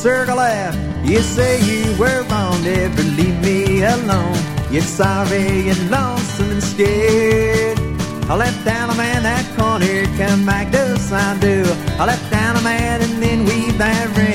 circle left. You say you were wrong, never leave me alone. You're sorry and lonesome instead. I left down a man that corner, come back to Sandu. I left down a man and then weave that ring.